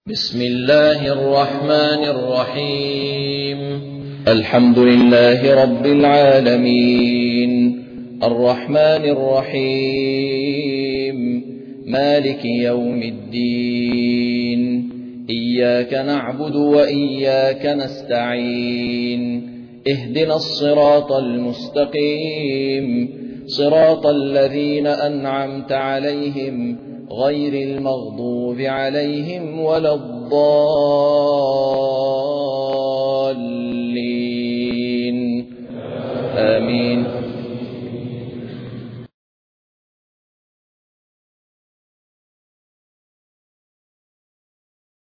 بسم الله الرحمن الرحيم. الحمد لله رب العالمين، الرحمن الرحيم، مالك يوم الدين، إياك نعبد وإياك نستعين، اهدنا الصراط المستقيم، صراط الذين أنعمت عليهم غير المغضوب عليهم ولا الضالين، آمين.